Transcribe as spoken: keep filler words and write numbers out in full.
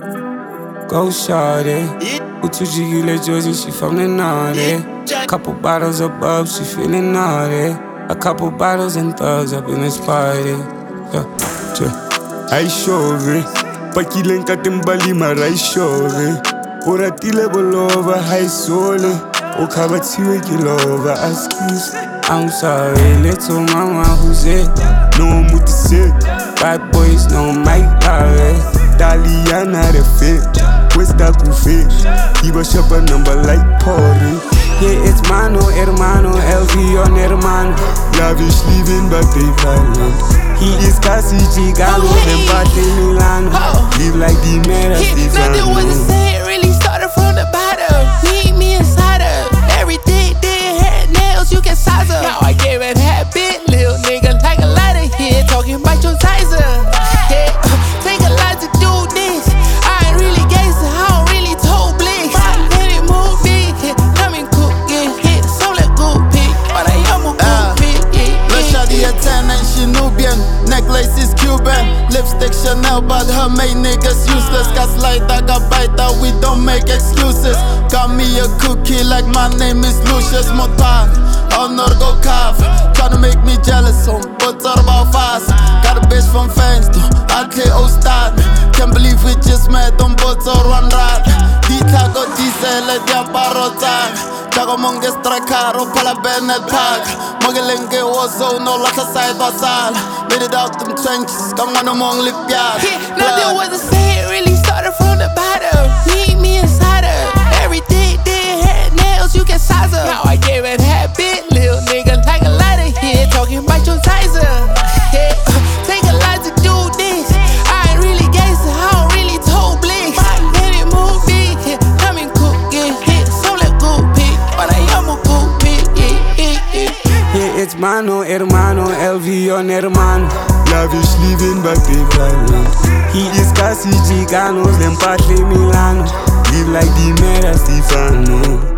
Go shawty, utujigile Josie, she from the naughty. Couple bottles above, she feeling naughty. A couple bottles and thugs up in this party. Yeah, yeah. I shove it, pakileng ka timbali mara I shove it. Uratile bolova, high soul. Ukhabathiwe kilova, excuse. I'm sorry, little mama, who's it? No muti sick. Bad boys, no Mike Larry. Daliana the fit. Where's that fit? He was up a number like Pori. Yeah, it's mano, hermano, L V on hermano. Lavish living, but they violent. He is Cassie Gigano, then Pate Milano. Live like the Mera Stefano. Nothing was the same, really started from the bottom. Meet me inside her. Everything did had nails, you can size her. Now I gave it that bit, little nigga, like a lot of here. Talking about your sizer. Yeah, take a lot to do this. I ain't really gangster, I don't really told blick. Let it move big, let me cook it. Hit so let go pick, but I am a good pick. Look, shawty at ten and she Nubian. Necklace is Cuban. Lipstick Chanel, but her main niggas useless. Gaslighter, gabaita, we don't make excuses. Got me a cookie like my name is Lucius Motar. Honor go calf. Tryna make me jealous, on butter about fast. Got a bitch from fans, though. I K O start. Can't believe we just met on butter one rat. Dita go diesel at the parota. Jago monge strakaro pala Bennett Park. Mogelenge wazo no lata side basal. Made it out them trenches, come on among lip yard. Nothing was the same, really started from the bottom. Meet me inside her. Everything did had nails, you can size her. Now I gave it that bit, little nigga, like a lot of here. Talking about your sizer. Yeah, take a lot to do this. I ain't really gangster, I don't really told blick. Let it move big, let me cook it. Hit so let go pick, but I am a good pick. Yeah, yeah, yeah. Yeah, it's mano, hermano, L V on hermano. Lavish living, but they violent. He is Cassie Giganos, then Pate Milano. Live like the Mera Stefano.